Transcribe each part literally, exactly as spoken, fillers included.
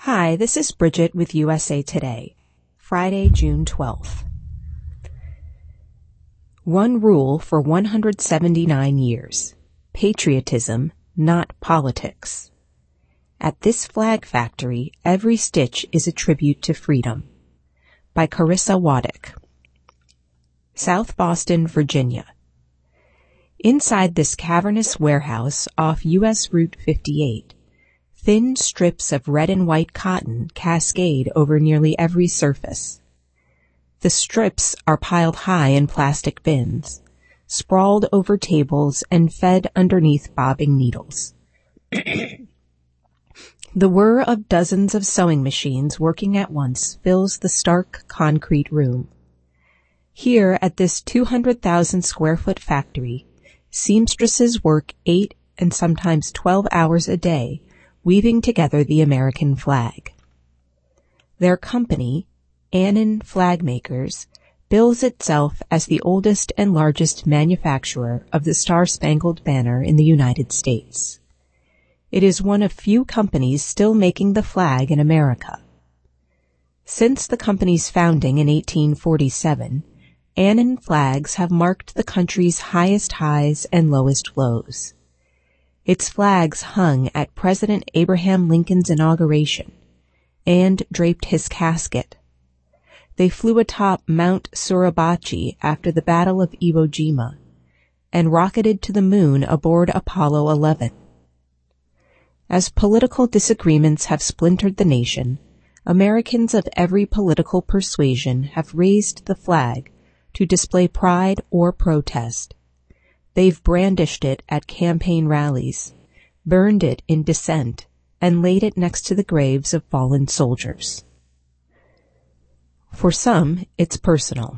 Hi, this is Bridget with U S A Today, Friday, June twelfth. One rule for one hundred seventy-nine years. Patriotism, not politics. At this flag factory, every stitch is a tribute to freedom. By Carissa Waddick. South Boston, Virginia. Inside this cavernous warehouse off U S Route fifty-eight, thin strips of red and white cotton cascade over nearly every surface. The strips are piled high in plastic bins, sprawled over tables and fed underneath bobbing needles. The whir of dozens of sewing machines working at once fills the stark concrete room. Here at this two hundred thousand square foot factory, seamstresses work eight and sometimes twelve hours a day weaving together the American flag. Their company, Annan Flag Makers, bills itself as the oldest and largest manufacturer of the Star-Spangled Banner in the United States. It is one of few companies still making the flag in America. Since the company's founding in eighteen forty-seven, Annan flags have marked the country's highest highs and lowest lows. Its flags hung at President Abraham Lincoln's inauguration and draped his casket. They flew atop Mount Suribachi after the Battle of Iwo Jima and rocketed to the moon aboard Apollo eleven. As political disagreements have splintered the nation, Americans of every political persuasion have raised the flag to display pride or protest. They've brandished it at campaign rallies, burned it in dissent, and laid it next to the graves of fallen soldiers. For some, it's personal.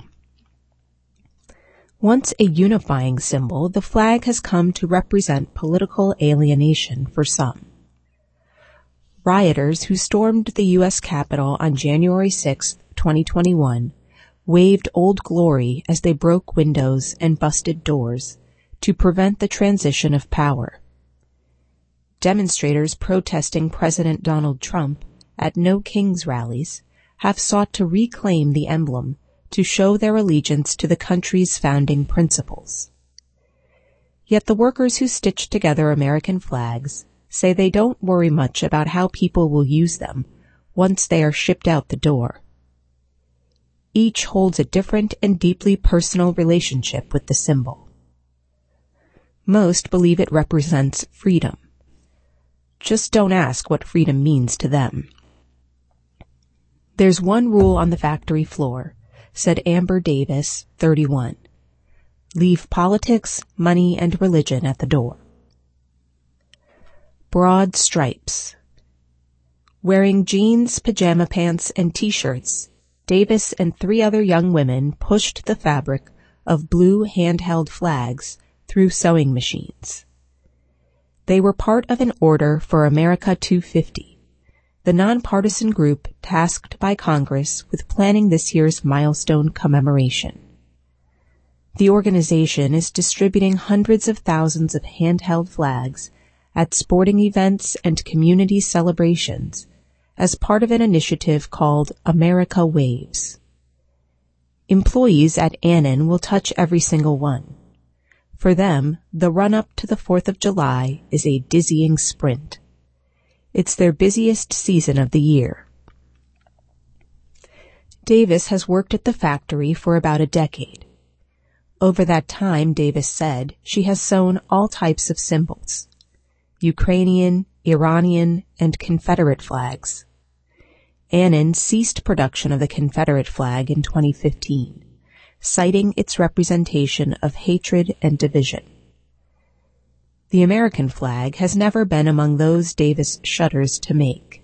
Once a unifying symbol, the flag has come to represent political alienation for some. Rioters who stormed the U S Capitol on January sixth, twenty twenty-one, waved Old Glory as they broke windows and busted doors to prevent the transition of power. Demonstrators protesting President Donald Trump at No Kings rallies have sought to reclaim the emblem to show their allegiance to the country's founding principles. Yet the workers who stitch together American flags say they don't worry much about how people will use them once they are shipped out the door. Each holds a different and deeply personal relationship with the symbol. Most believe it represents freedom. Just don't ask what freedom means to them. There's one rule on the factory floor, said Amber Davis, thirty-one. Leave politics, money, and religion at the door. Broad stripes. Wearing jeans, pajama pants, and t-shirts, Davis and three other young women pushed the fabric of blue handheld flags through sewing machines. They were part of an order for America two fifty, the nonpartisan group tasked by Congress with planning this year's milestone commemoration. The organization is distributing hundreds of thousands of handheld flags at sporting events and community celebrations as part of an initiative called America Waves. Employees at Annan will touch every single one. For them, the run-up to the fourth of July is a dizzying sprint. It's their busiest season of the year. Davis has worked at the factory for about a decade. Over that time, Davis said, she has sewn all types of symbols: Ukrainian, Iranian, and Confederate flags. Annan ceased production of the Confederate flag in twenty fifteen. Citing its representation of hatred and division. The American flag has never been among those Davis shudders to make.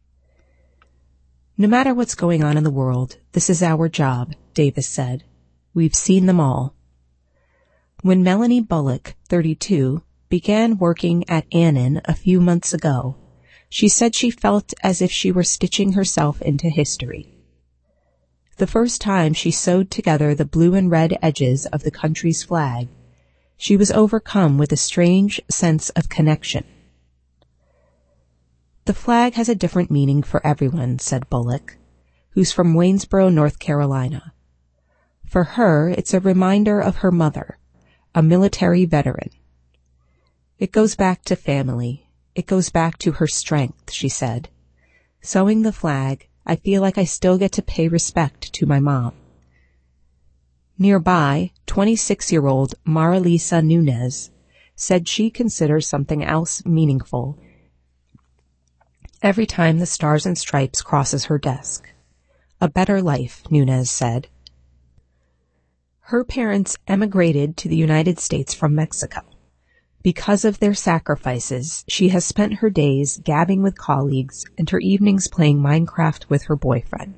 No matter what's going on in the world, this is our job, Davis said. We've seen them all. When Melanie Bullock, thirty-two, began working at Annan a few months ago, she said she felt as if she were stitching herself into history. The first time she sewed together the blue and red edges of the country's flag, she was overcome with a strange sense of connection. The flag has a different meaning for everyone, said Bullock, who's from Waynesboro, North Carolina. For her, it's a reminder of her mother, a military veteran. It goes back to family. It goes back to her strength, she said. Sewing the flag, I feel like I still get to pay respect to my mom. Nearby, twenty-six-year-old Marilisa Nunez said she considers something else meaningful every time the Stars and Stripes crosses her desk. A better life, Nunez said. Her parents emigrated to the United States from Mexico. Because of their sacrifices, she has spent her days gabbing with colleagues and her evenings playing Minecraft with her boyfriend.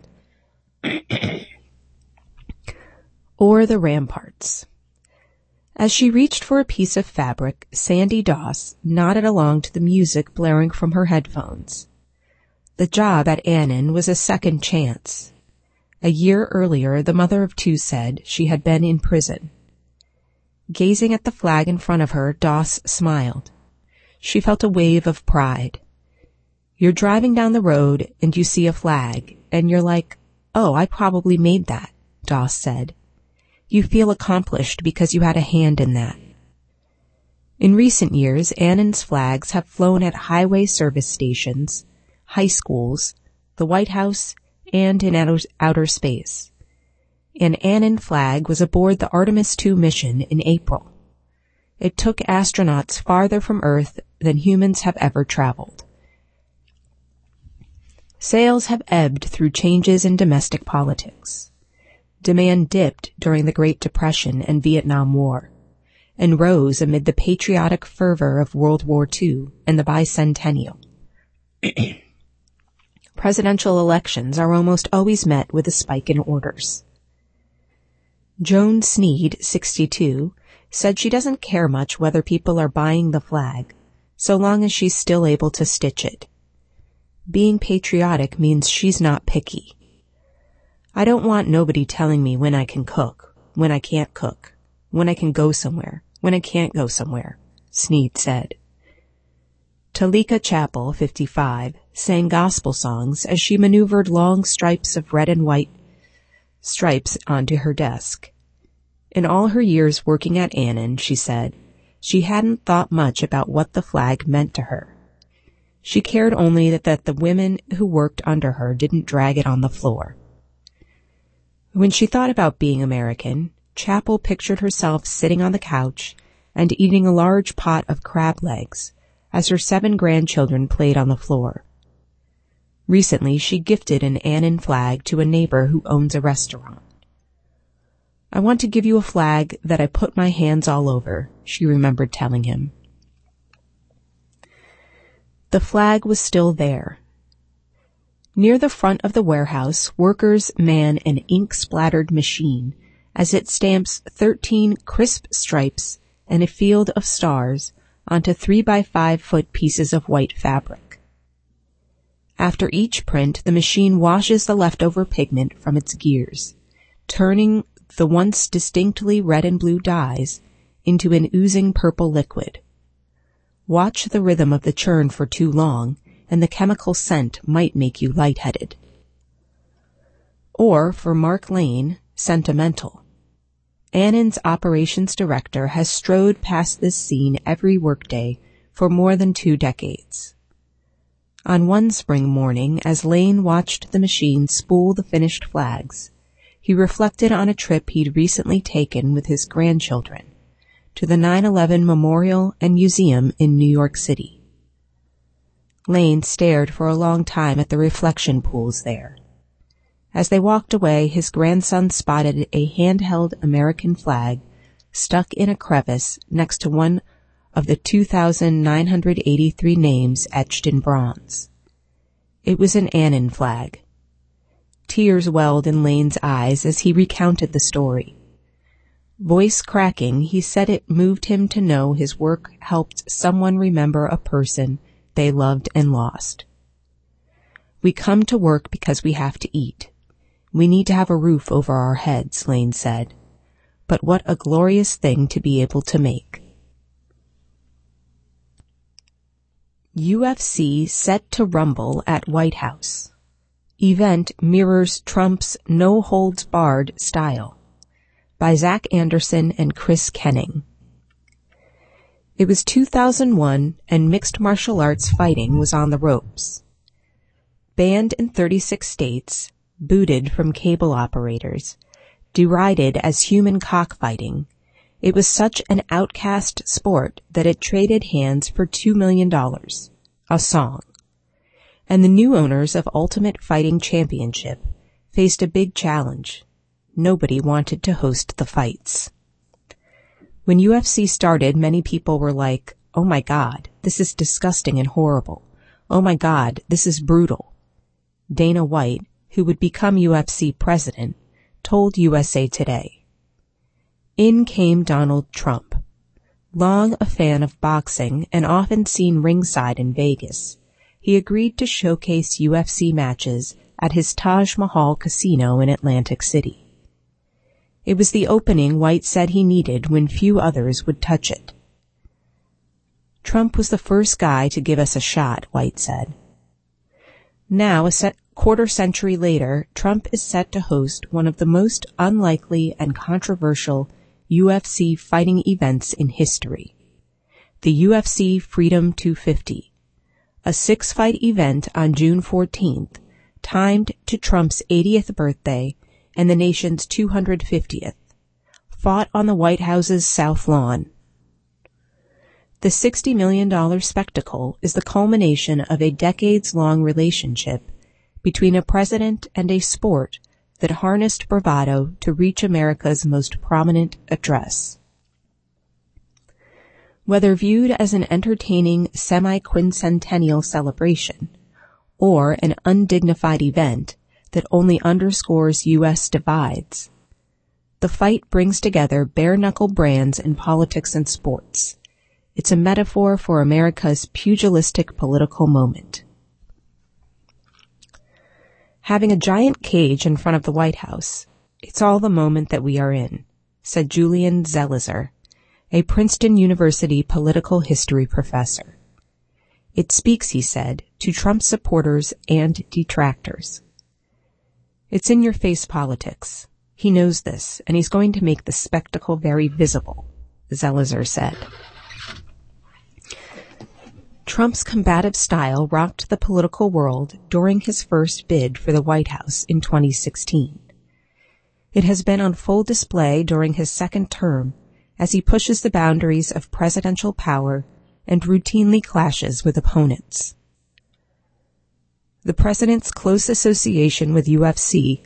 Or the ramparts. As she reached for a piece of fabric, Sandy Doss nodded along to the music blaring from her headphones. The job at Annan was a second chance. A year earlier, the mother of two said she had been in prison. Gazing at the flag in front of her, Doss smiled. She felt a wave of pride. You're driving down the road and you see a flag, and you're like, oh, I probably made that, Doss said. You feel accomplished because you had a hand in that. In recent years, Annan's flags have flown at highway service stations, high schools, the White House, and in outer, outer space. An Annan flag was aboard the Artemis two mission in April. It took astronauts farther from Earth than humans have ever traveled. Sales have ebbed through changes in domestic politics. Demand dipped during the Great Depression and Vietnam War, and rose amid the patriotic fervor of World War Two and the bicentennial. Presidential elections are almost always met with a spike in orders. Joan Sneed, sixty-two, said she doesn't care much whether people are buying the flag, so long as she's still able to stitch it. Being patriotic means she's not picky. I don't want nobody telling me when I can cook, when I can't cook, when I can go somewhere, when I can't go somewhere, Sneed said. Talika Chappell, fifty-five, sang gospel songs as she maneuvered long stripes of red and white stripes onto her desk. In all her years working at Annan, she said, she hadn't thought much about what the flag meant to her. She cared only that, that the women who worked under her didn't drag it on the floor. When she thought about being American, Chappell pictured herself sitting on the couch and eating a large pot of crab legs as her seven grandchildren played on the floor. Recently, she gifted an Annan flag to a neighbor who owns a restaurant. I want to give you a flag that I put my hands all over, she remembered telling him. The flag was still there. Near the front of the warehouse, workers man an ink-splattered machine as it stamps thirteen crisp stripes and a field of stars onto three by five foot pieces of white fabric. After each print, the machine washes the leftover pigment from its gears, turning the once distinctly red and blue dyes into an oozing purple liquid. Watch the rhythm of the churn for too long, and the chemical scent might make you lightheaded. Or, for Mark Lane, sentimental. Annan's operations director has strode past this scene every workday for more than two decades. On one spring morning, as Lane watched the machine spool the finished flags, he reflected on a trip he'd recently taken with his grandchildren to the nine eleven Memorial and Museum in New York City. Lane stared for a long time at the reflection pools there. As they walked away, his grandson spotted a handheld American flag stuck in a crevice next to one of the two thousand nine hundred eighty-three names etched in bronze. It was an Annan flag. Tears welled in Lane's eyes as he recounted the story. Voice cracking, he said it moved him to know his work helped someone remember a person they loved and lost. We come to work because we have to eat. We need to have a roof over our heads, Lane said. But what a glorious thing to be able to make. U F C set to rumble at White House. Event mirrors Trump's no-holds-barred style. By Zach Anderson and Chris Kenning. It was two thousand one and mixed martial arts fighting was on the ropes. Banned in thirty-six states, booted from cable operators, derided as human cockfighting, it was such an outcast sport that it traded hands for two million dollars, a song. And the new owners of Ultimate Fighting Championship faced a big challenge. Nobody wanted to host the fights. When U F C started, many people were like, "Oh my God, this is disgusting and horrible. Oh my God, this is brutal." Dana White, who would become U F C president, told U S A Today. In came Donald Trump. Long a fan of boxing and often seen ringside in Vegas, he agreed to showcase U F C matches at his Taj Mahal casino in Atlantic City. It was the opening White said he needed when few others would touch it. Trump was the first guy to give us a shot, White said. Now, a set quarter century later, Trump is set to host one of the most unlikely and controversial U F C fighting events in history. The U F C Freedom two fifty, a six-fight event on June fourteenth, timed to Trump's eightieth birthday and the nation's two hundred fiftieth, fought on the White House's South Lawn. The sixty million dollars spectacle is the culmination of a decades-long relationship between a president and a sport that harnessed bravado to reach America's most prominent address. Whether viewed as an entertaining semi-quincentennial celebration or an undignified event that only underscores U S divides, the fight brings together bare-knuckle brands in politics and sports. It's a metaphor for America's pugilistic political moment. Having a giant cage in front of the White House, it's all the moment that we are in, said Julian Zelizer, a Princeton University political history professor. It speaks, he said, to Trump supporters and detractors. It's in-your-face politics. He knows this, and he's going to make the spectacle very visible, Zelizer said. Trump's combative style rocked the political world during his first bid for the White House in twenty sixteen. It has been on full display during his second term as he pushes the boundaries of presidential power and routinely clashes with opponents. The president's close association with U F C,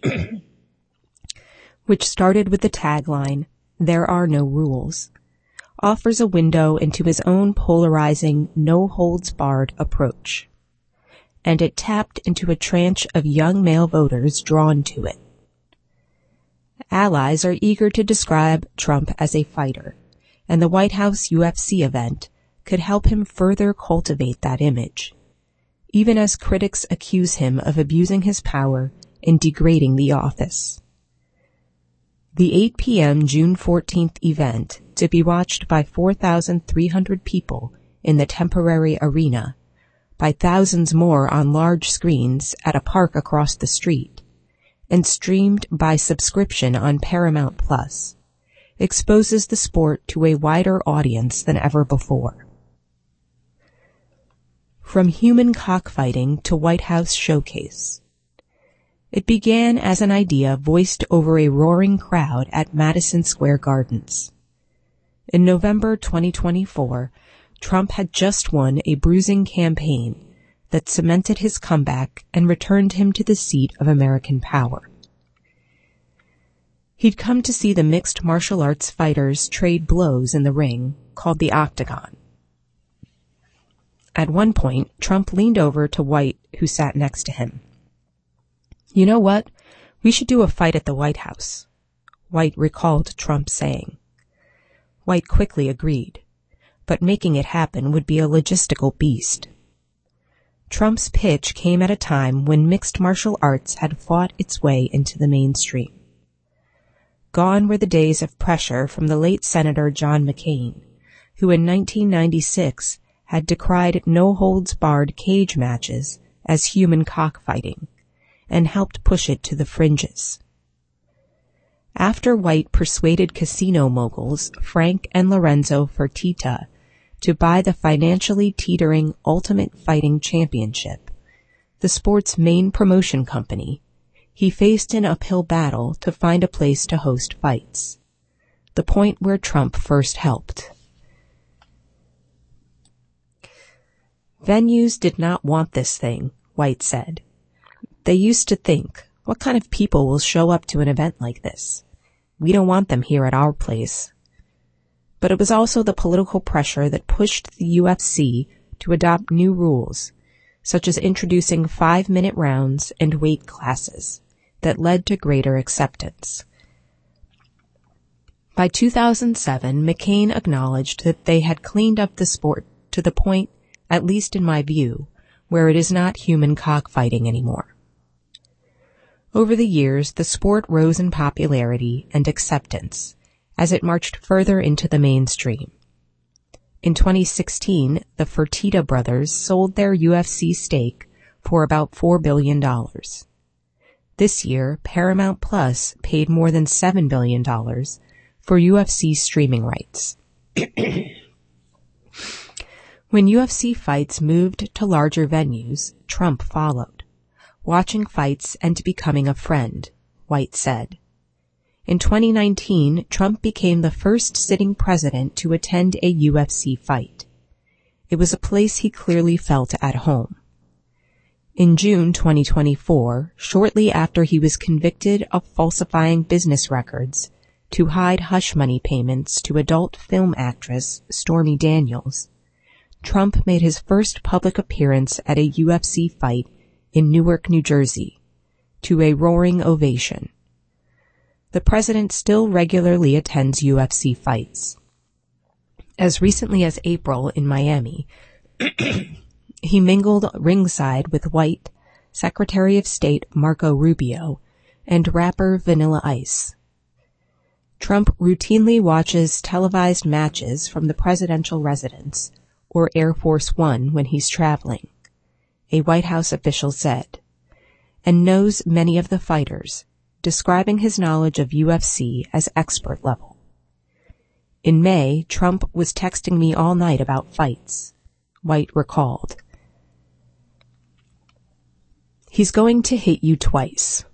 which started with the tagline, "There are no rules," offers a window into his own polarizing, no-holds-barred approach. And it tapped into a tranche of young male voters drawn to it. Allies are eager to describe Trump as a fighter, and the White House U F C event could help him further cultivate that image, even as critics accuse him of abusing his power and degrading the office. The eight p.m. June fourteenth event, to be watched by four thousand three hundred people in the temporary arena, by thousands more on large screens at a park across the street, and streamed by subscription on Paramount Plus, exposes the sport to a wider audience than ever before. From human cockfighting to White House showcase. It began as an idea voiced over a roaring crowd at Madison Square Gardens. In November twenty twenty-four, Trump had just won a bruising campaign that cemented his comeback and returned him to the seat of American power. He'd come to see the mixed martial arts fighters trade blows in the ring, called the Octagon. At one point, Trump leaned over to White, who sat next to him. "You know what? We should do a fight at the White House," White recalled Trump saying. White quickly agreed, but making it happen would be a logistical beast. Trump's pitch came at a time when mixed martial arts had fought its way into the mainstream. Gone were the days of pressure from the late Senator John McCain, who in nineteen ninety-six had decried no-holds-barred cage matches as human cockfighting and helped push it to the fringes. After White persuaded casino moguls Frank and Lorenzo Fertitta to buy the financially teetering Ultimate Fighting Championship, the sport's main promotion company, he faced an uphill battle to find a place to host fights, the point where Trump first helped. Venues did not want this thing, White said. They used to think, what kind of people will show up to an event like this? We don't want them here at our place. But it was also the political pressure that pushed the U F C to adopt new rules, such as introducing five-minute rounds and weight classes, that led to greater acceptance. By two thousand seven, McCain acknowledged that they had cleaned up the sport to the point, at least in my view, where it is not human cockfighting anymore. Over the years, the sport rose in popularity and acceptance as it marched further into the mainstream. In twenty sixteen, the Fertitta brothers sold their U F C stake for about four billion dollars. This year, Paramount Plus paid more than seven billion dollars for U F C streaming rights. When U F C fights moved to larger venues, Trump followed, watching fights and becoming a friend, White said. In twenty nineteen, Trump became the first sitting president to attend a U F C fight. It was a place he clearly felt at home. In June twenty twenty-four, shortly after he was convicted of falsifying business records to hide hush money payments to adult film actress Stormy Daniels, Trump made his first public appearance at a U F C fight in Newark, New Jersey, to a roaring ovation. The president still regularly attends U F C fights. As recently as April in Miami, he mingled ringside with White, Secretary of State Marco Rubio, and rapper Vanilla Ice. Trump routinely watches televised matches from the presidential residence or Air Force One when he's traveling, a White House official said, and knows many of the fighters, describing his knowledge of U F C as expert level. In May, Trump was texting me all night about fights, White recalled. He's going to hit you twice.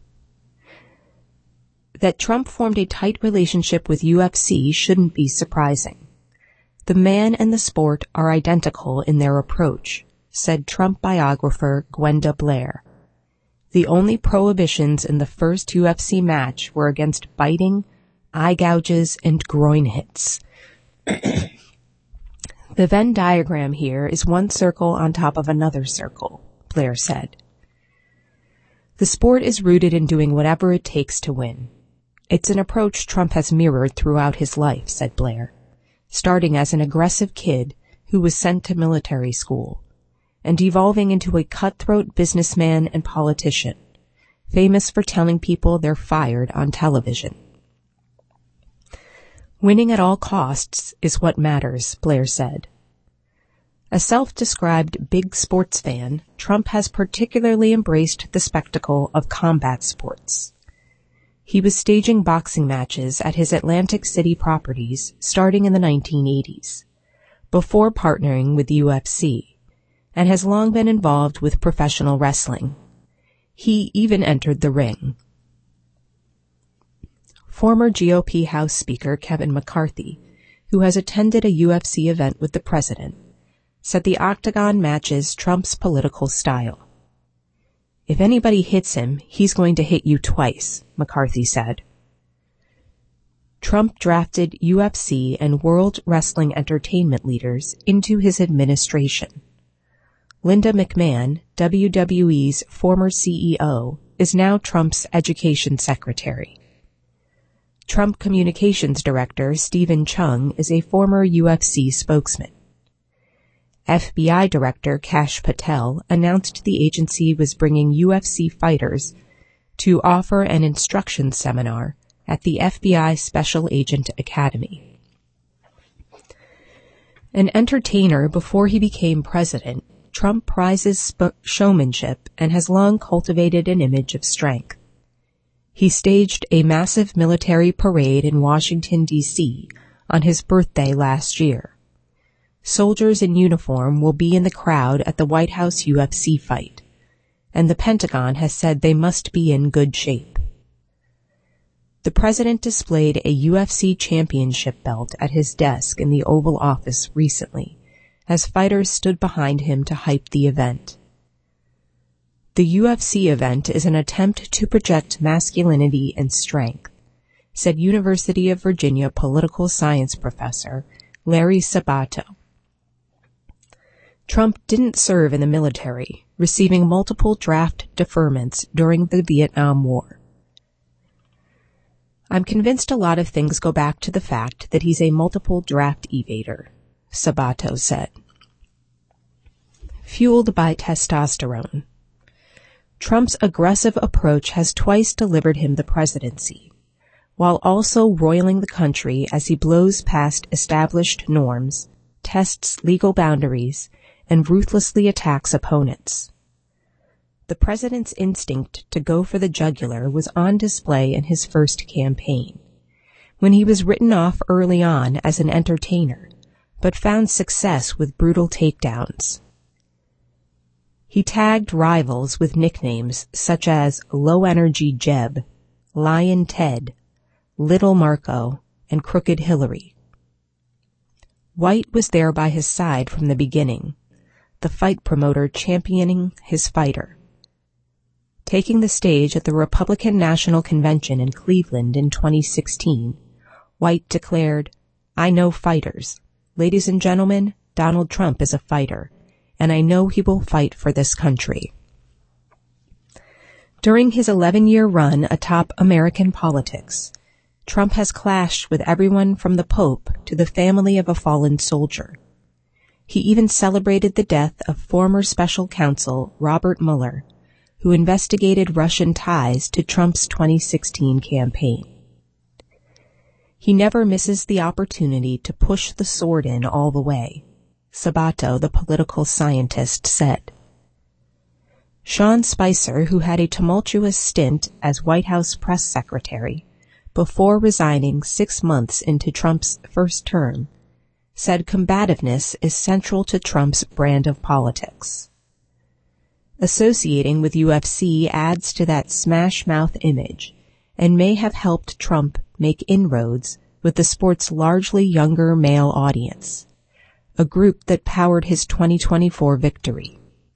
That Trump formed a tight relationship with U F C shouldn't be surprising. The man and the sport are identical in their approach, said Trump biographer Gwenda Blair. The only prohibitions in the first U F C match were against biting, eye gouges, and groin hits. The Venn diagram here is one circle on top of another circle, Blair said. The sport is rooted in doing whatever it takes to win. It's an approach Trump has mirrored throughout his life, said Blair, starting as an aggressive kid who was sent to military school and evolving into a cutthroat businessman and politician, famous for telling people they're fired on television. Winning at all costs is what matters, Blair said. A self-described big sports fan, Trump has particularly embraced the spectacle of combat sports. He was staging boxing matches at his Atlantic City properties starting in the nineteen eighties, before partnering with U F C, and has long been involved with professional wrestling. He even entered the ring. Former G O P House Speaker Kevin McCarthy, who has attended a U F C event with the president, said the octagon matches Trump's political style. If anybody hits him, he's going to hit you twice, McCarthy said. Trump drafted U F C and World Wrestling Entertainment leaders into his administration. Linda McMahon, W W E's former C E O, is now Trump's education secretary. Trump Communications Director Stephen Chung is a former U F C spokesman. F B I Director Kash Patel announced the agency was bringing U F C fighters to offer an instruction seminar at the F B I Special Agent Academy. An entertainer before he became president, Trump prizes sp- showmanship and has long cultivated an image of strength. He staged a massive military parade in Washington, D C on his birthday last year. Soldiers in uniform will be in the crowd at the White House U F C fight, and the Pentagon has said they must be in good shape. The president displayed a U F C championship belt at his desk in the Oval Office recently, as fighters stood behind him to hype the event. The U F C event is an attempt to project masculinity and strength, said University of Virginia political science professor Larry Sabato. Trump didn't serve in the military, receiving multiple draft deferments during the Vietnam War. I'm convinced a lot of things go back to the fact that he's a multiple draft evader, Sabato said. Fueled by testosterone. Trump's aggressive approach has twice delivered him the presidency, while also roiling the country as he blows past established norms, tests legal boundaries, and ruthlessly attacks opponents. The president's instinct to go for the jugular was on display in his first campaign, when he was written off early on as an entertainer, but found success with brutal takedowns. He tagged rivals with nicknames such as Low Energy Jeb, Lion Ted, Little Marco, and Crooked Hillary. White was there by his side from the beginning, the fight promoter championing his fighter. Taking the stage at the Republican National Convention in Cleveland in twenty sixteen, White declared, "I know fighters. Ladies and gentlemen, Donald Trump is a fighter, and I know he will fight for this country." During his eleven-year run atop American politics, Trump has clashed with everyone from the Pope to the family of a fallen soldier. He even celebrated the death of former special counsel Robert Mueller, who investigated Russian ties to Trump's twenty sixteen campaign. He never misses the opportunity to push the sword in all the way, Sabato, the political scientist, said. Sean Spicer, who had a tumultuous stint as White House press secretary before resigning six months into Trump's first term, said combativeness is central to Trump's brand of politics. Associating with U F C adds to that smash-mouth image and may have helped Trump make inroads with the sport's largely younger male audience, a group that powered his twenty twenty-four victory.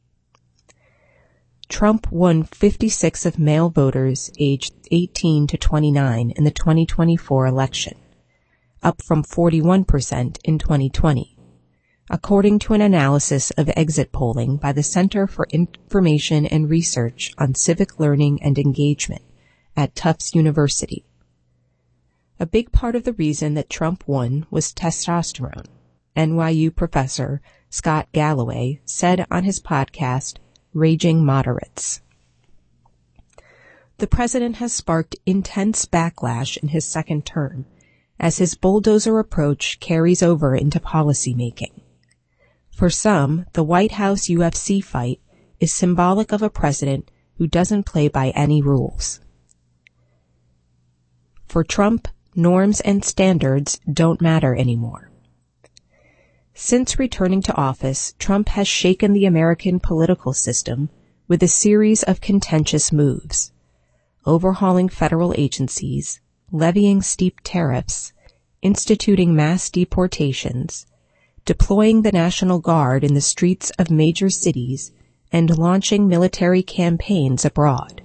Trump won fifty-six of male voters aged eighteen to twenty-nine in the twenty twenty-four election, up from forty-one percent in twenty twenty, according to an analysis of exit polling by the Center for Information and Research on Civic Learning and Engagement at Tufts University. A big part of the reason that Trump won was testosterone, N Y U professor Scott Galloway said on his podcast, Raging Moderates. The president has sparked intense backlash in his second term as his bulldozer approach carries over into policymaking. For some, the White House U F C fight is symbolic of a president who doesn't play by any rules. For Trump, norms and standards don't matter anymore. Since returning to office, Trump has shaken the American political system with a series of contentious moves, overhauling federal agencies, levying steep tariffs, instituting mass deportations, deploying the National Guard in the streets of major cities, and launching military campaigns abroad.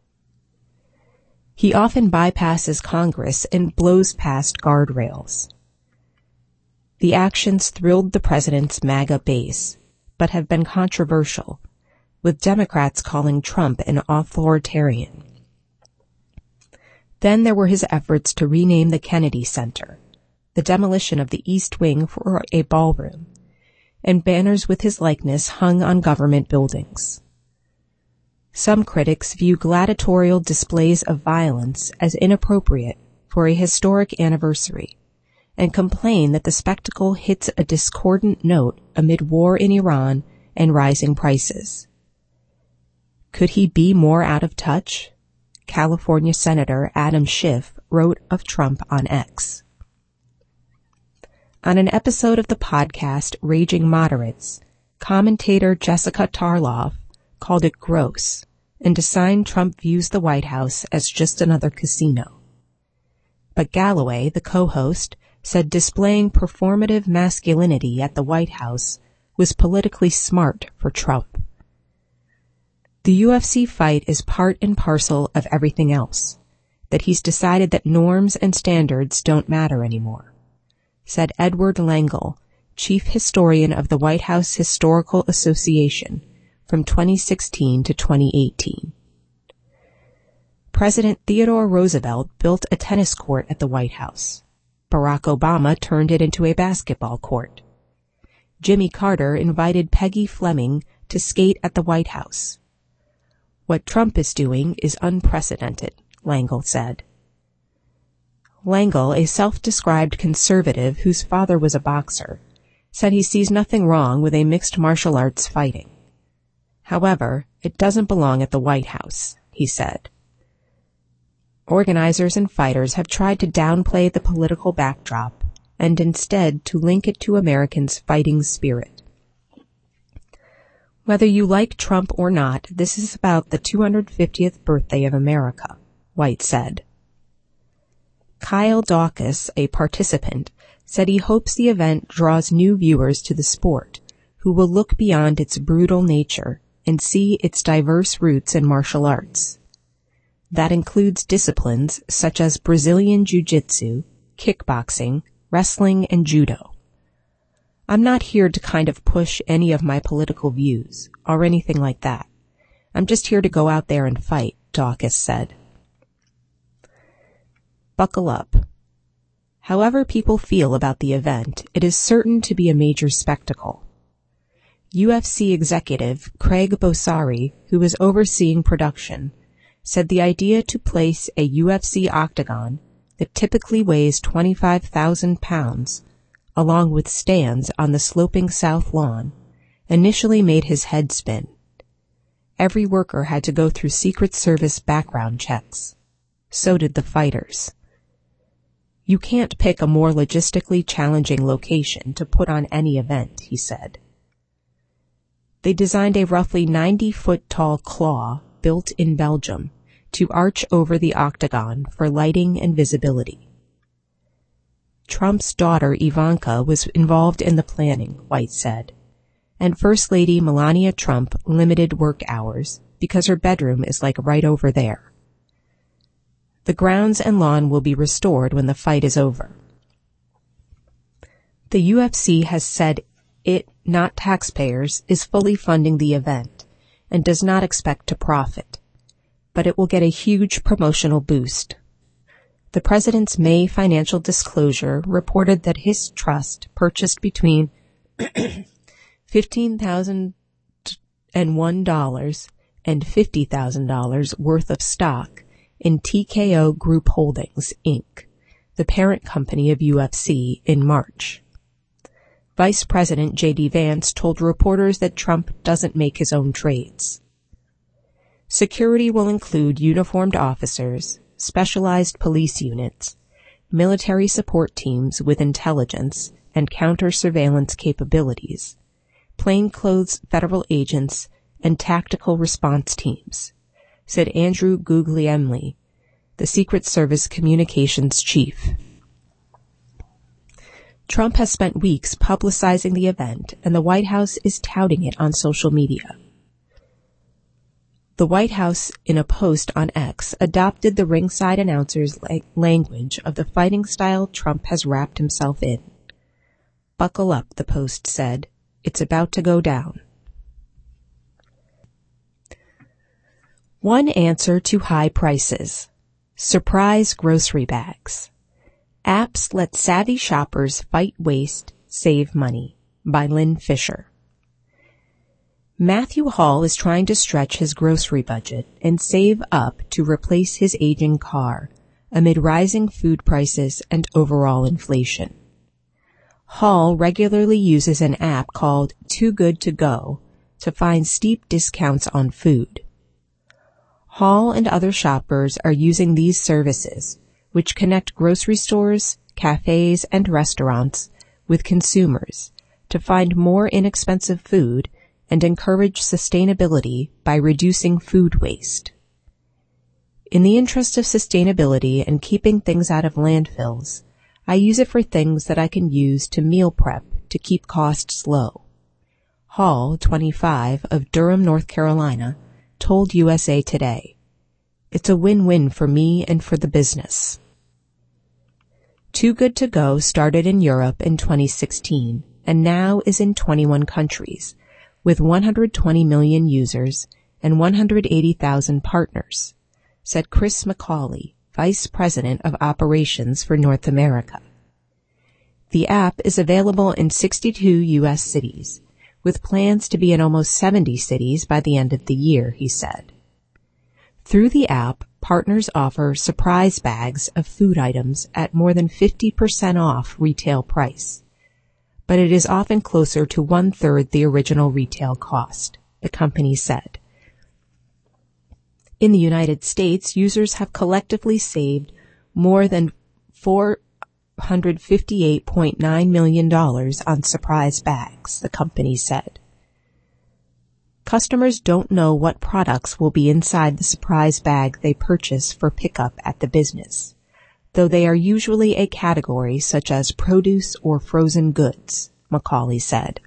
He often bypasses Congress and blows past guardrails. The actions thrilled the president's MAGA base, but have been controversial, with Democrats calling Trump an authoritarian. Then there were his efforts to rename the Kennedy Center, the demolition of the East Wing for a ballroom, and banners with his likeness hung on government buildings. Some critics view gladiatorial displays of violence as inappropriate for a historic anniversary, and complain that the spectacle hits a discordant note amid war in Iran and rising prices. Could he be more out of touch? California Senator Adam Schiff wrote of Trump on X. On an episode of the podcast Raging Moderates, commentator Jessica Tarlov called it gross and assigned Trump views the White House as just another casino. But Galloway, the co-host, said displaying performative masculinity at the White House was politically smart for Trump. The U F C fight is part and parcel of everything else, that he's decided that norms and standards don't matter anymore, said Edward Langell, chief historian of the White House Historical Association, from twenty sixteen to twenty eighteen. President Theodore Roosevelt built a tennis court at the White House. Barack Obama turned it into a basketball court. Jimmy Carter invited Peggy Fleming to skate at the White House. What Trump is doing is unprecedented, Langell said. Langell, a self-described conservative whose father was a boxer, said he sees nothing wrong with a mixed martial arts fighting. However, it doesn't belong at the White House, he said. Organizers and fighters have tried to downplay the political backdrop and instead to link it to Americans' fighting spirit. Whether you like Trump or not, this is about the two hundred fiftieth birthday of America, White said. Kyle Dawkins, a participant, said he hopes the event draws new viewers to the sport who will look beyond its brutal nature and see its diverse roots in martial arts. That includes disciplines such as Brazilian Jiu-Jitsu, kickboxing, wrestling, and judo. I'm not here to kind of push any of my political views or anything like that. I'm just here to go out there and fight, Dawkins said. Buckle up. However people feel about the event, it is certain to be a major spectacle. U F C executive Craig Bossari, who was overseeing production, said the idea to place a U F C octagon that typically weighs twenty-five thousand pounds, along with stands on the sloping south lawn, initially made his head spin. Every worker had to go through Secret Service background checks. So did the fighters. You can't pick a more logistically challenging location to put on any event, he said. They designed a roughly ninety-foot-tall claw built in Belgium to arch over the octagon for lighting and visibility. Trump's daughter Ivanka was involved in the planning, White said, and First Lady Melania Trump limited work hours because her bedroom is like right over there. The grounds and lawn will be restored when the fight is over. The U F C has said it, not taxpayers, is fully funding the event and does not expect to profit, but it will get a huge promotional boost. The president's May financial disclosure reported that his trust purchased between fifteen thousand one dollars and fifty thousand dollars worth of stock in T K O Group Holdings, Incorporated, the parent company of U F C, in March. Vice President J D Vance told reporters that Trump doesn't make his own trades. Security will include uniformed officers, specialized police units, military support teams with intelligence and counter-surveillance capabilities, plainclothes federal agents, and tactical response teams, said Andrew Guglielmi, the Secret Service communications chief. Trump has spent weeks publicizing the event, and the White House is touting it on social media. The White House, in a post on X, adopted the ringside announcer's la- language of the fighting style Trump has wrapped himself in. Buckle up, the post said. It's about to go down. One answer to high prices. Surprise grocery bags. Apps let savvy shoppers fight waste, save money, by Lynn Fisher. Matthew Hall is trying to stretch his grocery budget and save up to replace his aging car amid rising food prices and overall inflation. Hall regularly uses an app called Too Good To Go to find steep discounts on food. Hall and other shoppers are using these services, which connect grocery stores, cafes, and restaurants with consumers to find more inexpensive food and encourage sustainability by reducing food waste. In the interest of sustainability and keeping things out of landfills, I use it for things that I can use to meal prep to keep costs low. Hall, twenty-five, of Durham, North Carolina, told U S A Today, "It's a win-win for me and for the business." Too Good To Go started in Europe in twenty sixteen and now is in twenty-one countries, with one hundred twenty million users and one hundred eighty thousand partners, said Chris McCauley, Vice President of Operations for North America. The app is available in sixty-two U S cities, with plans to be in almost seventy cities by the end of the year, he said. Through the app, partners offer surprise bags of food items at more than fifty percent off retail price, but it is often closer to one-third the original retail cost, the company said. In the United States, users have collectively saved more than four hundred fifty-eight point nine million dollars on surprise bags, the company said. Customers don't know what products will be inside the surprise bag they purchase for pickup at the business, though they are usually a category such as produce or frozen goods, McCauley said.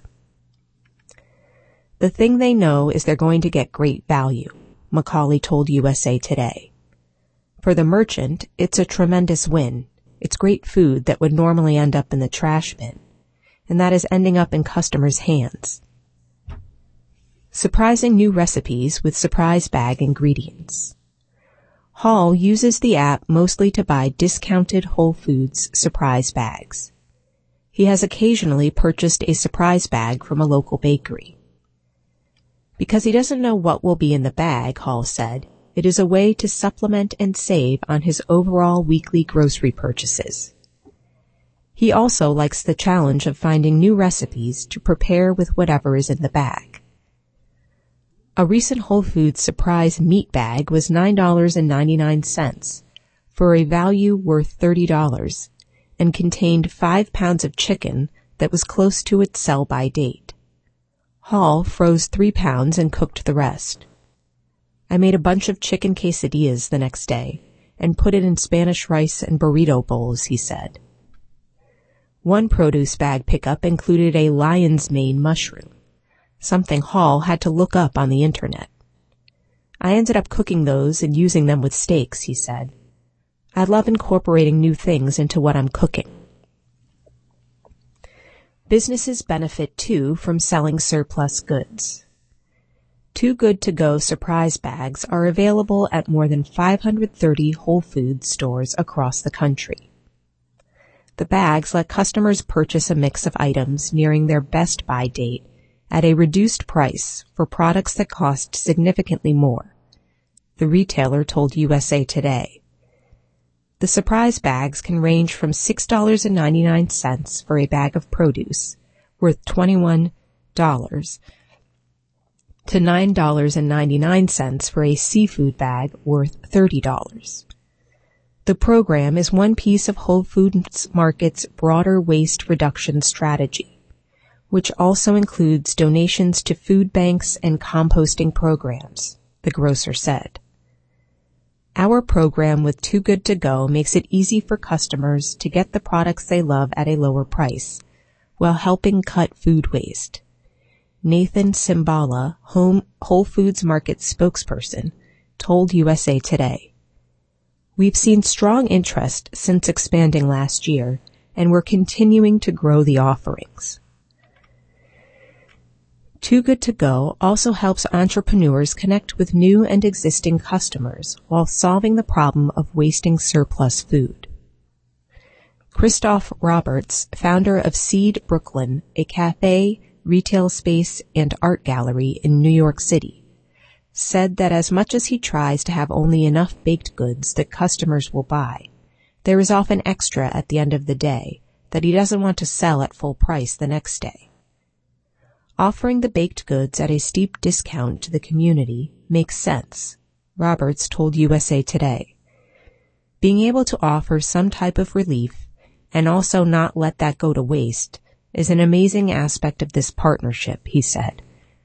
The thing they know is they're going to get great value, McCauley told U S A Today. For the merchant, it's a tremendous win. It's great food that would normally end up in the trash bin, and that is ending up in customers' hands. Surprising new recipes with surprise bag ingredients. Hall uses the app mostly to buy discounted Whole Foods surprise bags. He has occasionally purchased a surprise bag from a local bakery. Because he doesn't know what will be in the bag, Hall said, it is a way to supplement and save on his overall weekly grocery purchases. He also likes the challenge of finding new recipes to prepare with whatever is in the bag. A recent Whole Foods surprise meat bag was nine dollars and ninety-nine cents for a value worth thirty dollars and contained five pounds of chicken that was close to its sell-by date. Hall froze three pounds and cooked the rest. I made a bunch of chicken quesadillas the next day and put it in Spanish rice and burrito bowls, he said. One produce bag pickup included a lion's mane mushroom, something Hall had to look up on the internet. I ended up cooking those and using them with steaks, he said. I love incorporating new things into what I'm cooking. Businesses benefit, too, from selling surplus goods. Too Good To Go surprise bags are available at more than five hundred thirty Whole Foods stores across the country. The bags let customers purchase a mix of items nearing their best buy date at a reduced price for products that cost significantly more, the retailer told U S A Today. The surprise bags can range from six dollars and ninety-nine cents for a bag of produce, worth twenty-one dollars, to nine dollars and ninety-nine cents for a seafood bag worth thirty dollars. The program is one piece of Whole Foods Market's broader waste reduction strategy, which also includes donations to food banks and composting programs, the grocer said. Our program with Too Good To Go makes it easy for customers to get the products they love at a lower price, while helping cut food waste. Nathan Simbala, Home, Whole Foods Market spokesperson, told U S A Today, "We've seen strong interest since expanding last year, and we're continuing to grow the offerings." Too Good To Go also helps entrepreneurs connect with new and existing customers while solving the problem of wasting surplus food. Christoph Roberts, founder of Seed Brooklyn, a cafe, retail space, and art gallery in New York City, said that as much as he tries to have only enough baked goods that customers will buy, there is often extra at the end of the day that he doesn't want to sell at full price the next day. Offering the baked goods at a steep discount to the community makes sense, Roberts told U S A Today. Being able to offer some type of relief and also not let that go to waste is an amazing aspect of this partnership, he said.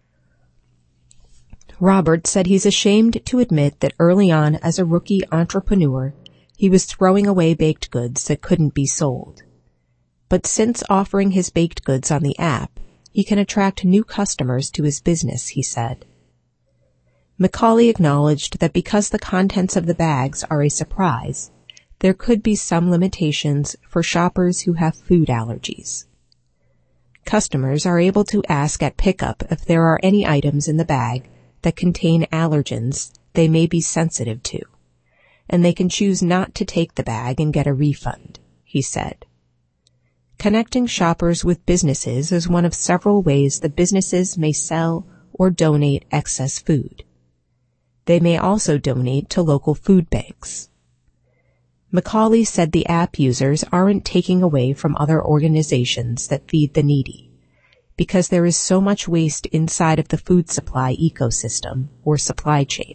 Roberts said he's ashamed to admit that early on as a rookie entrepreneur, he was throwing away baked goods that couldn't be sold. But since offering his baked goods on the app, he can attract new customers to his business, he said. McCauley acknowledged that because the contents of the bags are a surprise, there could be some limitations for shoppers who have food allergies. Customers are able to ask at pickup if there are any items in the bag that contain allergens they may be sensitive to, and they can choose not to take the bag and get a refund, he said. Connecting shoppers with businesses is one of several ways the businesses may sell or donate excess food. They may also donate to local food banks. McCauley said the app users aren't taking away from other organizations that feed the needy, because there is so much waste inside of the food supply ecosystem or supply chain.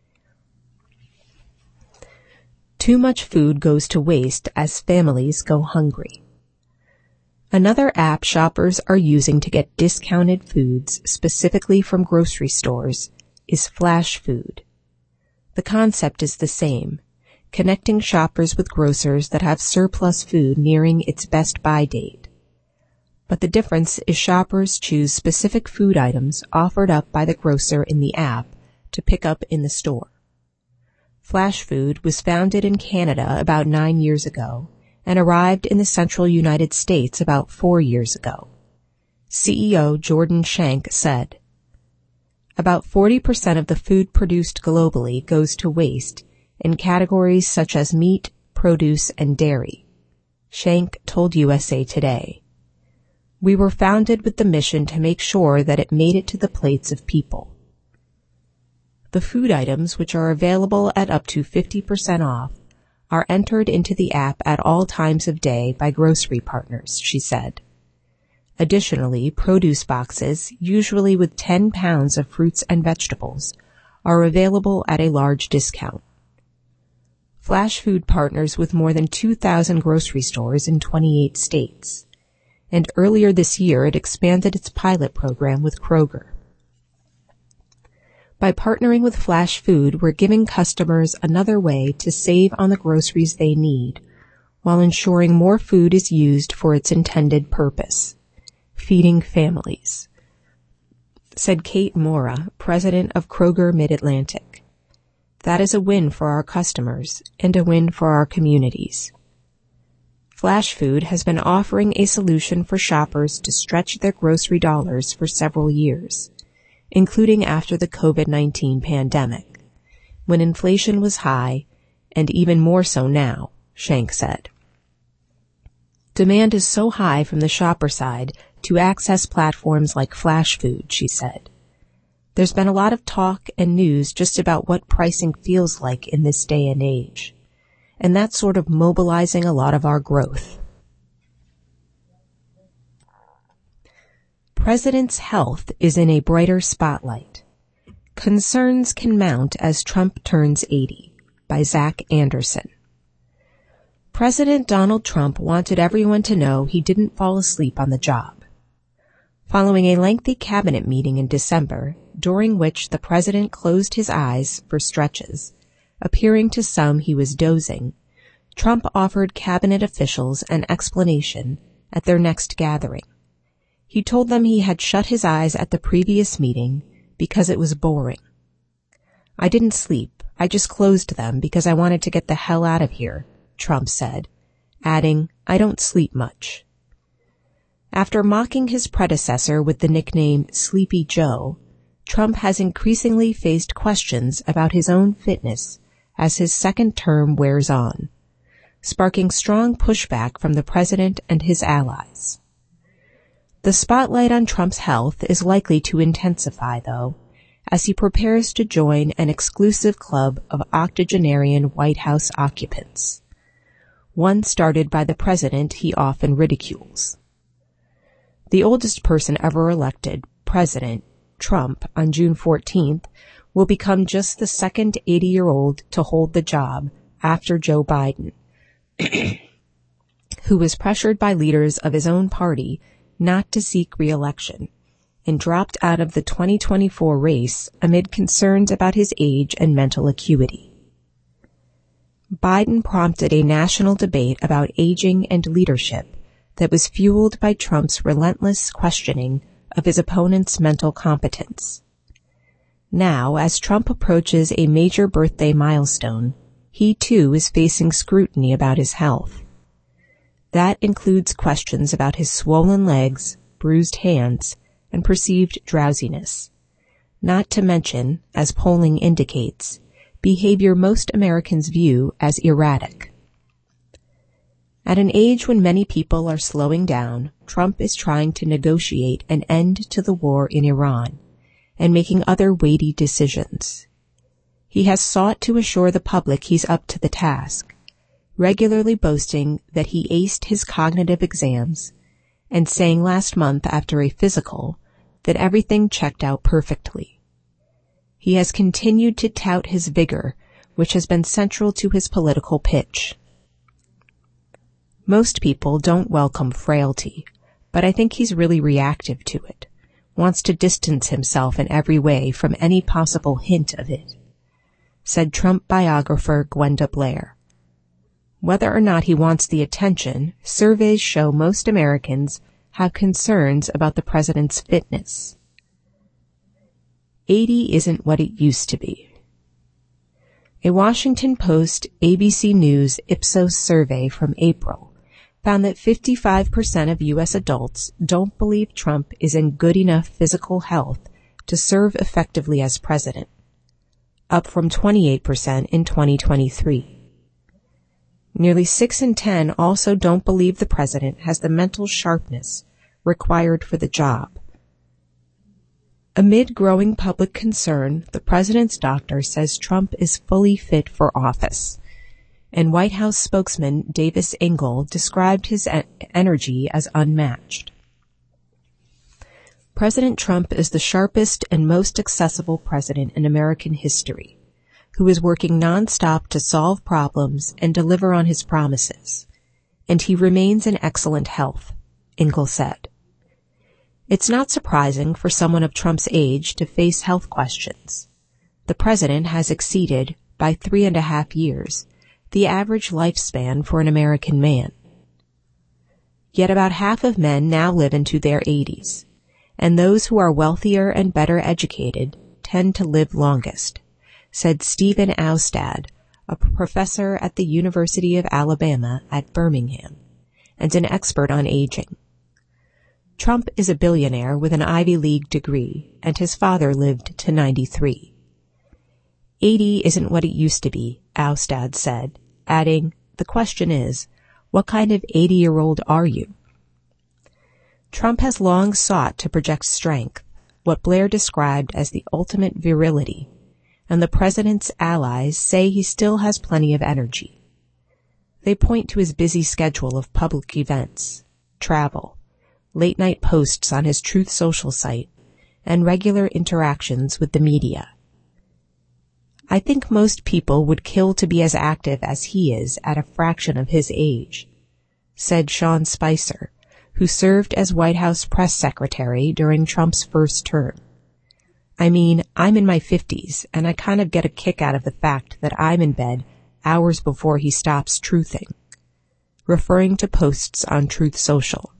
Too much food goes to waste as families go hungry. Another app shoppers are using to get discounted foods specifically from grocery stores is Flash Food. The concept is the same, connecting shoppers with grocers that have surplus food nearing its best buy date. But the difference is shoppers choose specific food items offered up by the grocer in the app to pick up in the store. Flash Food was founded in Canada about nine years ago and arrived in the central United States about four years ago. C E O Jordan Shank said, "About forty percent of the food produced globally goes to waste in categories such as meat, produce, and dairy," Shank told U S A Today. "We were founded with the mission to make sure that it made it to the plates of people." The food items, which are available at up to fifty percent off, are entered into the app at all times of day by grocery partners, she said. Additionally, produce boxes, usually with ten pounds of fruits and vegetables, are available at a large discount. Flash Food partners with more than two thousand grocery stores in twenty-eight states, and earlier this year it expanded its pilot program with Kroger. By partnering with Flash Food, we're giving customers another way to save on the groceries they need, while ensuring more food is used for its intended purpose, feeding families, said Kate Mora, president of Kroger Mid-Atlantic. That is a win for our customers and a win for our communities. Flash Food has been offering a solution for shoppers to stretch their grocery dollars for several years, including after the COVID nineteen pandemic, when inflation was high, and even more so now, Shank said. Demand is so high from the shopper side to access platforms like Flash Food, she said. There's been a lot of talk and news just about what pricing feels like in this day and age, and that's sort of mobilizing a lot of our growth. President's health is in a brighter spotlight. Concerns can mount as Trump turns eighty, by Zach Anderson. President Donald Trump wanted everyone to know he didn't fall asleep on the job. Following a lengthy cabinet meeting in December, during which the president closed his eyes for stretches, appearing to some he was dozing, Trump offered cabinet officials an explanation at their next gathering. He told them he had shut his eyes at the previous meeting because it was boring. "I didn't sleep. I just closed them because I wanted to get the hell out of here," Trump said, adding, "I don't sleep much." After mocking his predecessor with the nickname Sleepy Joe, Trump has increasingly faced questions about his own fitness as his second term wears on, sparking strong pushback from the president and his allies. The spotlight on Trump's health is likely to intensify, though, as he prepares to join an exclusive club of octogenarian White House occupants. one started by the president he often ridicules. The oldest person ever elected, President Trump, on June fourteenth, will become just the second eighty-year-old to hold the job after Joe Biden, who was pressured by leaders of his own party not to seek re-election and dropped out of the twenty twenty-four race amid concerns about his age and mental acuity. Biden prompted a national debate about aging and leadership that was fueled by Trump's relentless questioning of his opponent's mental competence. Now, as Trump approaches a major birthday milestone, he too is facing scrutiny about his health. That includes questions about his swollen legs, bruised hands, and perceived drowsiness. Not to mention, as polling indicates, behavior most Americans view as erratic. At an age when many people are slowing down, Trump is trying to negotiate an end to the war in Iran and making other weighty decisions. He has sought to assure the public he's up to the task, regularly boasting that he aced his cognitive exams and saying last month after a physical that everything checked out perfectly. He has continued to tout his vigor, which has been central to his political pitch. Most people don't welcome frailty, but I think he's really reactive to it, wants to distance himself in every way from any possible hint of it, said Trump biographer Gwenda Blair. Whether or not he wants the attention, surveys show most Americans have concerns about the president's fitness. eighty isn't what it used to be. A Washington Post A B C News Ipsos survey from April found that fifty-five percent of U S adults don't believe Trump is in good enough physical health to serve effectively as president, up from twenty-eight percent in twenty twenty-three. Nearly six in ten also don't believe the president has the mental sharpness required for the job. Amid growing public concern, the president's doctor says Trump is fully fit for office, and White House spokesman Davis Engel described his e- energy as unmatched. President Trump is the sharpest and most accessible president in American history, who is working nonstop to solve problems and deliver on his promises, and he remains in excellent health, Engel said. It's not surprising for someone of Trump's age to face health questions. The president has exceeded, by three and a half years, the average lifespan for an American man. Yet about half of men now live into their eighties, and those who are wealthier and better educated tend to live longest, said Stephen Austad, a professor at the University of Alabama at Birmingham, and an expert on aging. Trump is a billionaire with an Ivy League degree, and his father lived to ninety-three. eighty isn't what it used to be, Austad said, adding, the question is, what kind of eighty-year-old are you? Trump has long sought to project strength, what Blair described as the ultimate virility, and the president's allies say he still has plenty of energy. They point to his busy schedule of public events, travel, late-night posts on his Truth Social site, and regular interactions with the media. I think most people would kill to be as active as he is at a fraction of his age, said Sean Spicer, who served as White House press secretary during Trump's first term. I mean, I'm in my fifties, and I kind of get a kick out of the fact that I'm in bed hours before he stops truthing, referring to posts on Truth Social.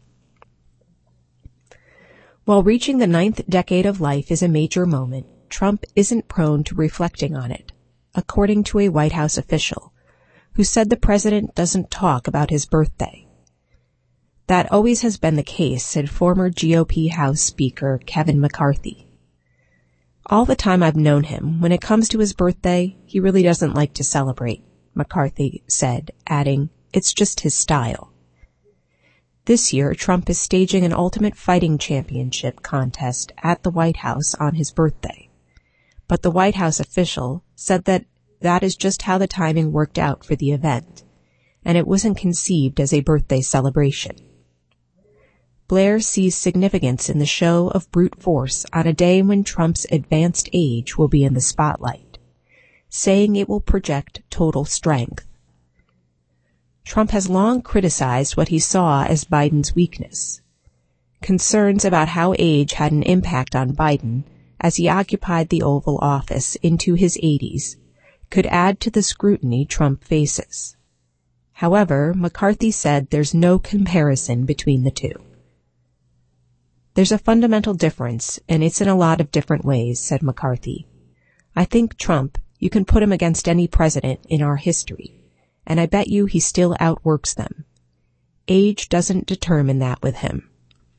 While reaching the ninth decade of life is a major moment, Trump isn't prone to reflecting on it, according to a White House official, who said the president doesn't talk about his birthday. That always has been the case, said former G O P House Speaker Kevin McCarthy. All the time I've known him, when it comes to his birthday, he really doesn't like to celebrate, McCarthy said, adding, it's just his style. This year, Trump is staging an Ultimate Fighting Championship contest at the White House on his birthday. But the White House official said that that is just how the timing worked out for the event, and it wasn't conceived as a birthday celebration. Blair sees significance in the show of brute force on a day when Trump's advanced age will be in the spotlight, saying it will project total strength. Trump has long criticized what he saw as Biden's weakness. Concerns about how age had an impact on Biden as he occupied the Oval Office into his eighties could add to the scrutiny Trump faces. However, McCarthy said there's no comparison between the two. There's a fundamental difference, and it's in a lot of different ways, said McCarthy. I think Trump, you can put him against any president in our history, and I bet you he still outworks them. Age doesn't determine that with him.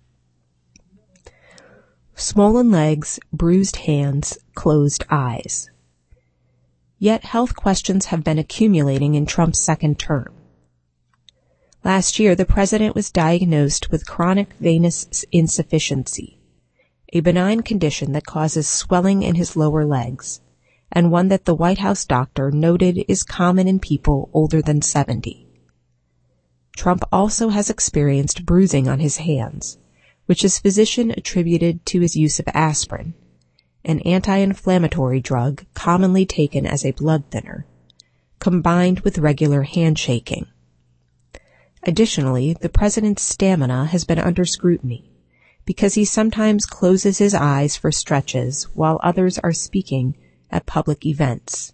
Swollen legs, bruised hands, closed eyes. Yet health questions have been accumulating in Trump's second term. Last year, the president was diagnosed with chronic venous insufficiency, a benign condition that causes swelling in his lower legs, and one that the White House doctor noted is common in people older than seventy. Trump also has experienced bruising on his hands, which his physician attributed to his use of aspirin, an anti-inflammatory drug commonly taken as a blood thinner, combined with regular handshaking. Additionally, the president's stamina has been under scrutiny because he sometimes closes his eyes for stretches while others are speaking at public events.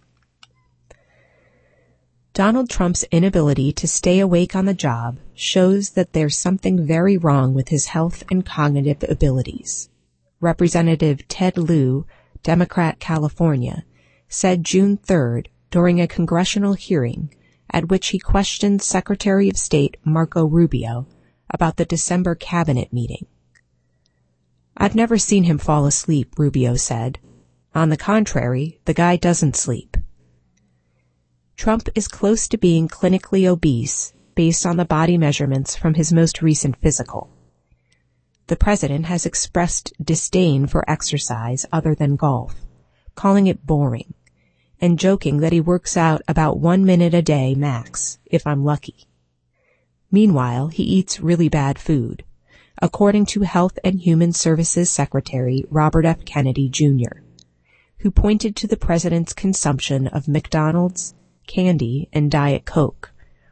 Donald Trump's inability to stay awake on the job shows that there's something very wrong with his health and cognitive abilities. Representative Ted Lieu, Democrat, California, said June third during a congressional hearing at which he questioned Secretary of State Marco Rubio about the December cabinet meeting. I've never seen him fall asleep, Rubio said. On the contrary, the guy doesn't sleep. Trump is close to being clinically obese based on the body measurements from his most recent physical. The president has expressed disdain for exercise other than golf, calling it boring, and joking that he works out about one minute a day max, if I'm lucky. Meanwhile, he eats really bad food, according to Health and Human Services Secretary Robert F. Kennedy, Junior, who pointed to the president's consumption of McDonald's, candy, and Diet Coke.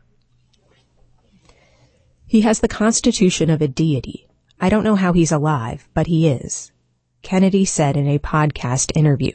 He has the constitution of a deity. I don't know how he's alive, but he is, Kennedy said in a podcast interview.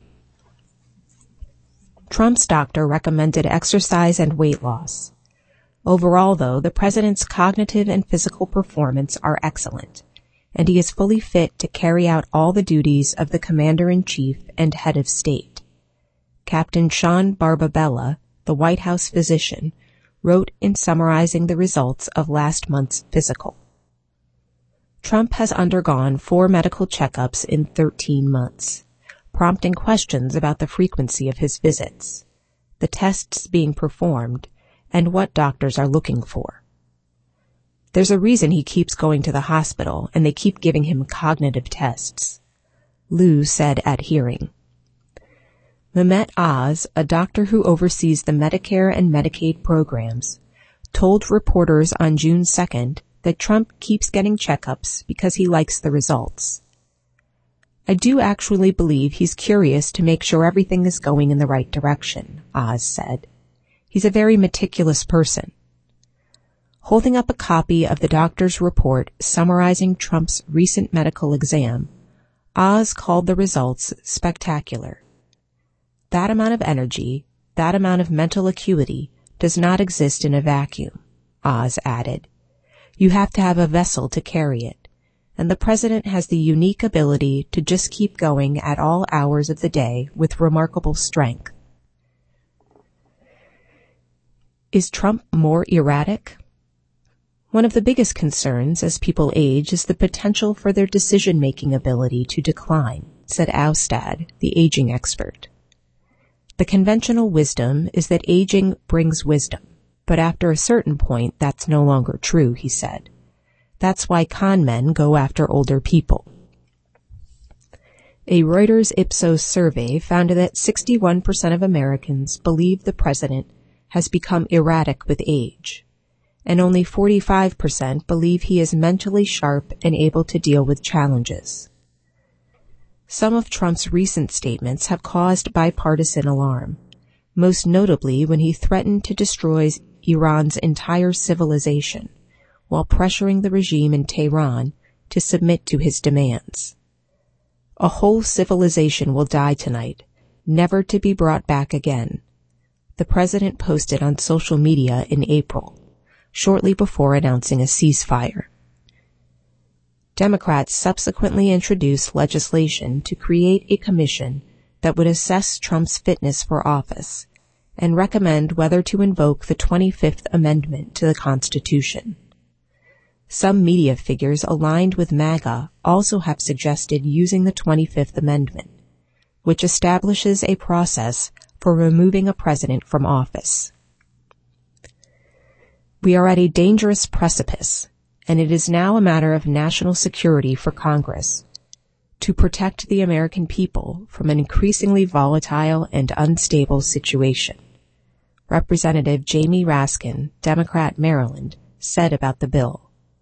Trump's doctor recommended exercise and weight loss. Overall, though, the president's cognitive and physical performance are excellent, and he is fully fit to carry out all the duties of the commander-in-chief and head of state. Captain Sean Barbabella, the White House physician, wrote in summarizing the results of last month's physical. Trump has undergone four medical checkups in thirteen months. Prompting questions about the frequency of his visits, the tests being performed, and what doctors are looking for. There's a reason he keeps going to the hospital, and they keep giving him cognitive tests, Lieu said at hearing. Mehmet Oz, a doctor who oversees the Medicare and Medicaid programs, told reporters on June second that Trump keeps getting checkups because he likes the results. I do actually believe he's curious to make sure everything is going in the right direction, Oz said. He's a very meticulous person. Holding up a copy of the doctor's report summarizing Trump's recent medical exam, Oz called the results spectacular. That amount of energy, that amount of mental acuity, does not exist in a vacuum, Oz added. You have to have a vessel to carry it. And the president has the unique ability to just keep going at all hours of the day with remarkable strength. Is Trump more erratic? One of the biggest concerns as people age is the potential for their decision-making ability to decline, said Austad, the aging expert. The conventional wisdom is that aging brings wisdom, but after a certain point that's no longer true, he said. That's why con men go after older people. A Reuters Ipsos survey found that sixty-one percent of Americans believe the president has become erratic with age, and only forty-five percent believe he is mentally sharp and able to deal with challenges. Some of Trump's recent statements have caused bipartisan alarm, most notably when he threatened to destroy Iran's entire civilization while pressuring the regime in Tehran to submit to his demands. A whole civilization will die tonight, never to be brought back again, the president posted on social media in April, shortly before announcing a ceasefire. Democrats subsequently introduced legislation to create a commission that would assess Trump's fitness for office and recommend whether to invoke the twenty-fifth Amendment to the Constitution. Some media figures aligned with MAGA also have suggested using the twenty-fifth Amendment, which establishes a process for removing a president from office. We are at a dangerous precipice, and it is now a matter of national security for Congress to protect the American people from an increasingly volatile and unstable situation, Representative Jamie Raskin, Democrat, Maryland, said about the bill.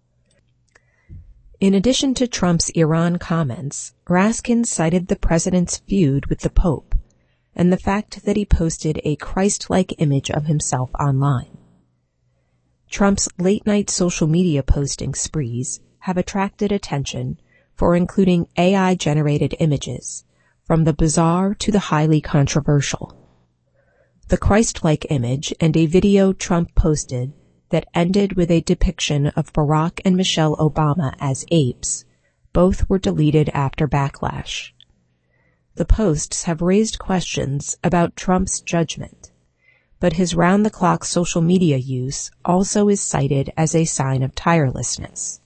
In addition to Trump's Iran comments, Raskin cited the president's feud with the Pope and the fact that he posted a Christ-like image of himself online. Trump's late-night social media posting sprees have attracted attention for including A I-generated images, from the bizarre to the highly controversial. The Christ-like image and a video Trump posted that ended with a depiction of Barack and Michelle Obama as apes, both were deleted after backlash. The posts have raised questions about Trump's judgment, but his round-the-clock social media use also is cited as a sign of tirelessness.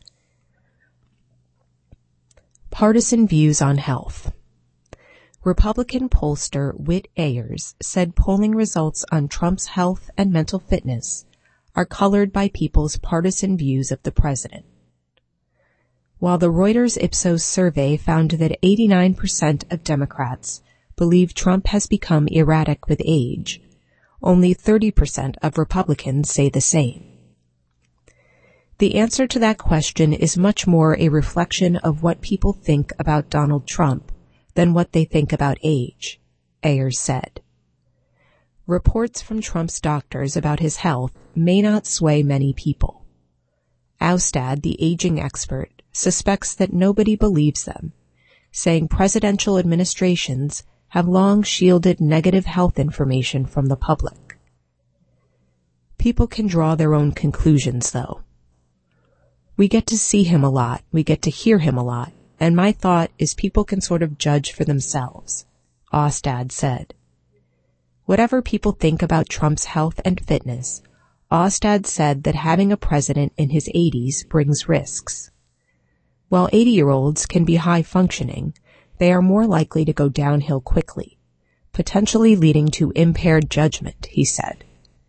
Partisan views on health. Republican pollster Whit Ayers said polling results on Trump's health and mental fitness are colored by people's partisan views of the president. While the Reuters Ipsos survey found that eighty-nine percent of Democrats believe Trump has become erratic with age, only thirty percent of Republicans say the same. The answer to that question is much more a reflection of what people think about Donald Trump than what they think about age, Ayers said. Reports from Trump's doctors about his health may not sway many people. Austad, the aging expert, suspects that nobody believes them, saying presidential administrations have long shielded negative health information from the public. People can draw their own conclusions, though. We get to see him a lot, we get to hear him a lot, and my thought is people can sort of judge for themselves, Austad said. Whatever people think about Trump's health and fitness, Austad said that having a president in his eighties brings risks. While eighty-year-olds can be high-functioning, they are more likely to go downhill quickly, potentially leading to impaired judgment, he said.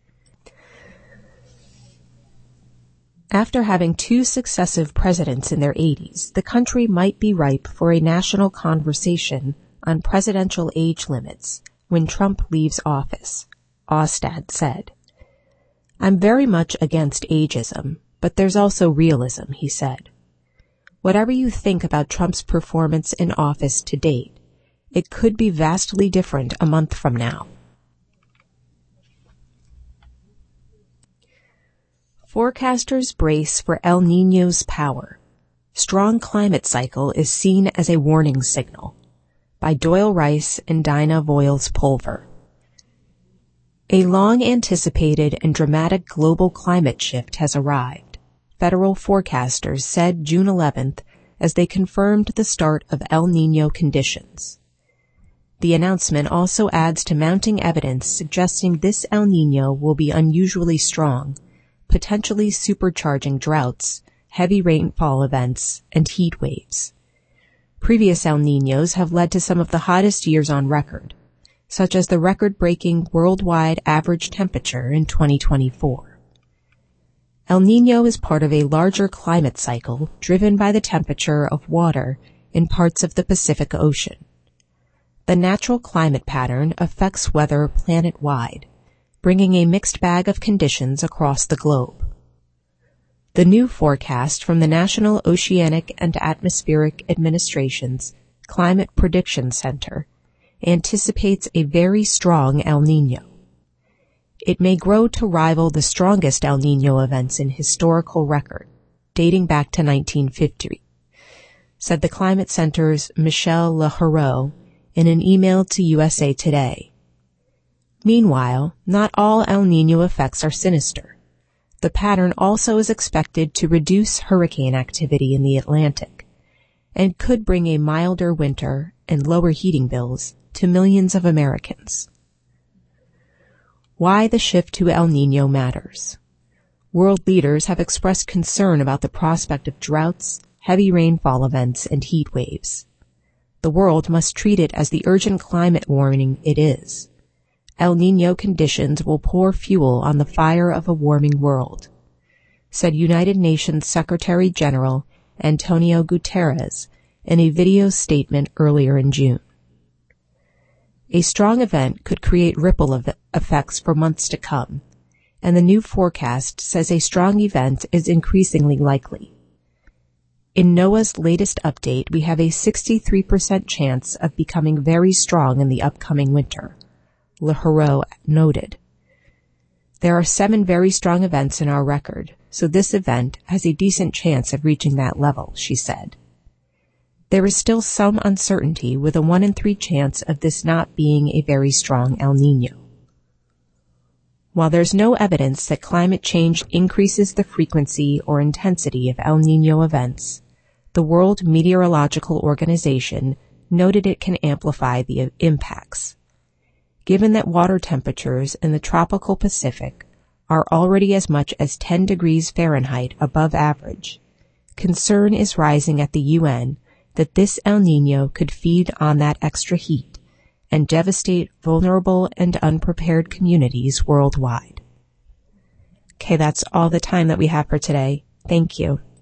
After having two successive presidents in their eighties, the country might be ripe for a national conversation on presidential age limits when Trump leaves office, Austad said. I'm very much against ageism, but there's also realism, he said. Whatever you think about Trump's performance in office to date, it could be vastly different a month from now. Forecasters brace for El Niño's power. Strong climate cycle is seen as a warning signal. By Doyle Rice and Dinah Voiles-Pulver. A long-anticipated and dramatic global climate shift has arrived, federal forecasters said June eleventh as they confirmed the start of El Niño conditions. The announcement also adds to mounting evidence suggesting this El Niño will be unusually strong, potentially supercharging droughts, heavy rainfall events, and heat waves. Previous El Niños have led to some of the hottest years on record, such as the record-breaking worldwide average temperature in twenty twenty-four. El Niño is part of a larger climate cycle driven by the temperature of water in parts of the Pacific Ocean. The natural climate pattern affects weather planet-wide, bringing a mixed bag of conditions across the globe. The new forecast from the National Oceanic and Atmospheric Administration's Climate Prediction Center anticipates a very strong El Niño. It may grow to rival the strongest El Niño events in historical record, dating back to nineteen fifty, said the Climate Center's Michel Leheureux in an email to U S A Today. Meanwhile, not all El Niño effects are sinister. The pattern also is expected to reduce hurricane activity in the Atlantic and could bring a milder winter and lower heating bills to millions of Americans. Why the shift to El Niño matters. World leaders have expressed concern about the prospect of droughts, heavy rainfall events, and heat waves. The world must treat it as the urgent climate warming it is. El Niño conditions will pour fuel on the fire of a warming world, said United Nations Secretary General Antonio Guterres in a video statement earlier in June. A strong event could create ripple of effects for months to come, and the new forecast says a strong event is increasingly likely. In NOAA's latest update, we have a sixty-three percent chance of becoming very strong in the upcoming winter, Leheureux noted. There are seven very strong events in our record, so this event has a decent chance of reaching that level, she said. There is still some uncertainty with a one in three chance of this not being a very strong El Niño. While there's no evidence that climate change increases the frequency or intensity of El Niño events, the World Meteorological Organization noted it can amplify the impacts. Given that water temperatures in the tropical Pacific are already as much as ten degrees Fahrenheit above average, concern is rising at the U N that this El Niño could feed on that extra heat and devastate vulnerable and unprepared communities worldwide. Okay, that's all the time that we have for today. Thank you.